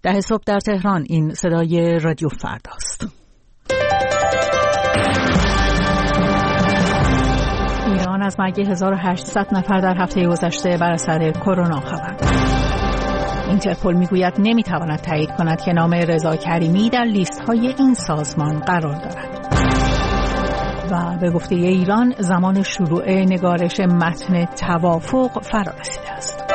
10 صبح در تهران. این صدای رادیو فرداست. ایران از مرگ 1800 نفر در هفته گذشته بر اثر کرونا خبر داد. اینترپل میگوید نمیتواند تایید کند که نام رضا کریمی در لیست‌های این سازمان قرار دارد. و به گفته ایران زمان شروع نگارش متن توافق فرا رسیده است.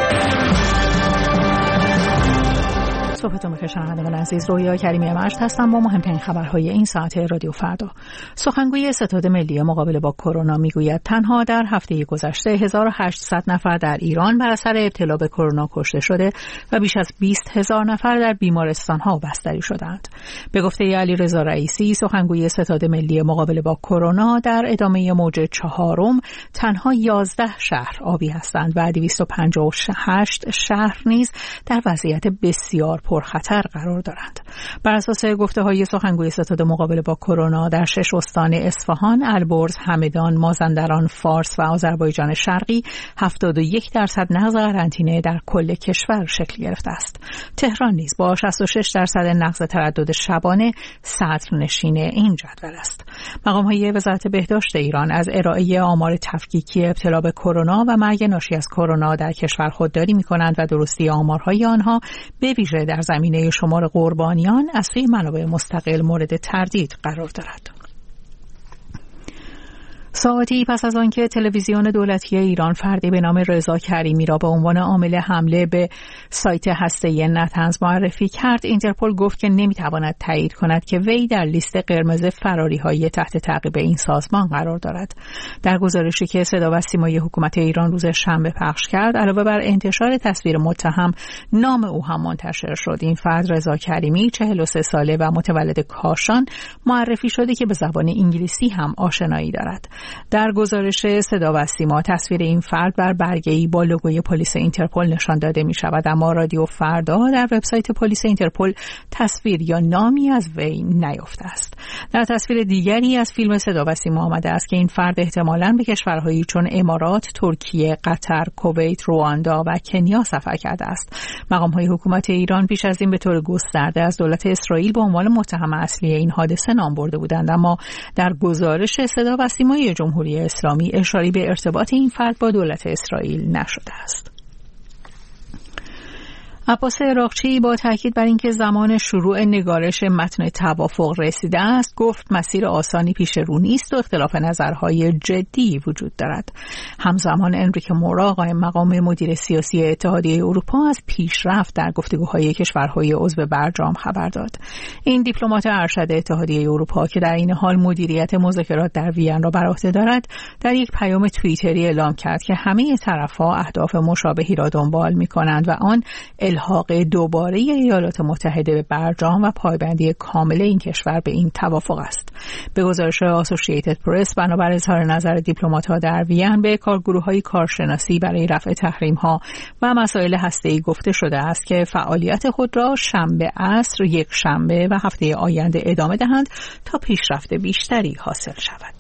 صحبتون بخیر شنوندگان عزیز، رویا کریمی مجد هستم با مهمترین خبرهای این ساعت رادیو فردا. سخنگوی ستاد ملی مقابله با کرونا میگوید تنها در هفته گذشته 1800 نفر در ایران بر اثر ابتلا به کرونا کشته شده و بیش از 20,000 نفر در بیمارستان‌ها بستری شدند. به گفته علیرضا رئیسی سخنگوی ستاد ملی مقابله با کرونا، در ادامه موج 4 تنها 11 شهر آبی هستند و 258 شهر نیز در وضعیت بسیار پرخطر قرار دارند. بر اساس گفته‌های سخنگوی ستاد مقابله با کرونا، در 6 استان اصفهان، البرز، همدان، مازندران، فارس و آذربایجان شرقی 71% نقض قرنطینه در کل کشور شکل گرفته است. تهران نیز با 66% نقض تردد شبانه صدرنشین این جدول است. مقام‌های وزارت بهداشت ایران از ارائه آمار تفکیکی ابتلا به کرونا و مرگ ناشی از کرونا در کشور خودداری می‌کنند و درستی آمارهای آنها به ویژه در زمینه شمار قربانیان از سوی منابع مستقل مورد تردید قرار دارد. ساعتی پس از آنکه تلویزیون دولتی ایران فردی به نام رضا کریمی را به عنوان عامل حمله به سایت هسته‌ای نتنز معرفی کرد، اینترپل گفت که نمیتواند تایید کند که وی در لیست قرمز فراری‌های تحت تعقیب این سازمان قرار دارد. در گزارشی که صدا و سیمای حکومت ایران روز شنبه پخش کرد، علاوه بر انتشار تصویر متهم، نام او هم منتشر شد. این فرد رضا کریمی 43 ساله و متولد کاشان معرفی شده که به زبان انگلیسی هم آشنایی دارد. در گزارش صدا و سیما تصویر این فرد بر برگه‌ای با لوگوی پلیس اینترپل نشان داده می شود، اما رادیو فردا در وبسایت پلیس اینترپل تصویر یا نامی از وی نیافته است. در تصویر دیگری از فیلم صدا و سیما آمده است که این فرد احتمالاً به کشورهایی چون امارات، ترکیه، قطر، کویت، رواندا و کنیا سفر کرده است. مقام‌های حکومت ایران پیش از این به طور گسترده از دولت اسرائیل به عنوان متهم اصلی این حادثه نام برده بودند، اما در گزارش صدا و سیمای جمهوری اسلامی اشاره به ارتباط این فرد با دولت اسرائیل نشده است. عباس عراقچی با تاکید بر اینکه زمان شروع نگارش متن توافق رسیده است، گفت مسیر آسانی پیش رو نیست و اختلاف نظرهای جدی وجود دارد. همزمان انریکه مورا، قائم مقام مدیر سیاسی اتحادیه اروپا، از پیشرفت در گفتگوهای کشورهای عضو برجام خبر داد. این دیپلمات ارشد اتحادیه اروپا که در این حال مدیریت مذاکرات در وین را بر عهده دارد، در یک پیام توییتری اعلام کرد که همه طرف‌ها اهداف مشابهی را دنبال می‌کنند و آن الحاق دوباره ایالات متحده به برجام و پایبندی کامل این کشور به این توافق است. به گزارش آسوشییتد پرس، بنابر اظهار نظر دیپلمات‌ها در وین، به کارگروه‌های کارشناسی برای رفع تحریم‌ها و مسائل هسته‌ای گفته شده است که فعالیت خود را شنبه عصر، یک شنبه و هفته آینده ادامه دهند تا پیشرفت بیشتری حاصل شود.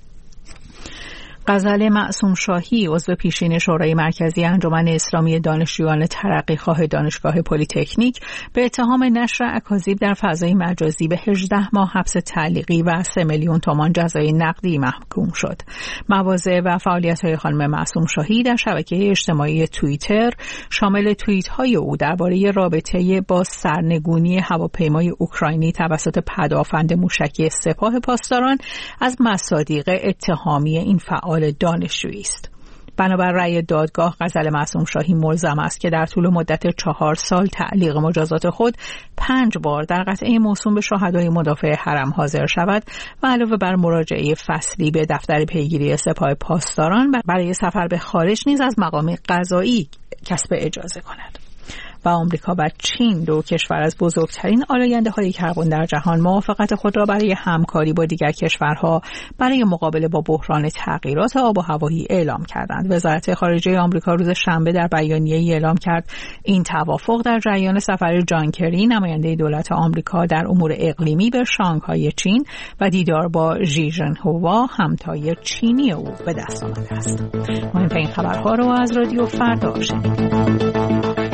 غزل معصوم شاهی، عضو پیشین شورای مرکزی انجمن اسلامی دانشجویان ترقیخواه دانشگاه پلی‌تکنیک، به اتهام نشر اکاذیب در فضای مجازی به 18 ماه حبس تعلیقی و 3 میلیون تومان جزای نقدی محکوم شد. مواضع و فعالیت‌های خانم معصوم شاهی در شبکه اجتماعی توییتر شامل توییت‌های او درباره رابطه با سرنگونی هواپیمای اوکراینی توسط پدافند موشکی سپاه پاسداران از مصادیق اتهامی این فعال دانشجویی است. بنابر رأی دادگاه، غزل معصوم شاهی ملزم است که در طول مدت 4 سال تعلیق مجازات خود 5 بار در قطعه موسوم به شهدای مدافع حرم حاضر شود و علاوه بر مراجعه فصلی به دفتر پیگیری سپاه پاسداران برای سفر به خارج نیز از مقام قضایی کسب اجازه کند. و آمریکا و چین، دو کشور از بزرگترین آلاینده‌های کربن در جهان، موافقت خود را برای همکاری با دیگر کشورها برای مقابله با بحران تغییرات آب و هوایی اعلام کردند. وزارت خارجه آمریکا روز شنبه در بیانیه‌ای اعلام کرد این توافق در جریان سفر جان کری، نماینده دولت آمریکا در امور اقلیمی، به شانگهای چین و دیدار با ژی ژن‌هوا، همتای چینی او، به دست آمده است. مهمترین خبرها رو از رادیو فردا شنیدید.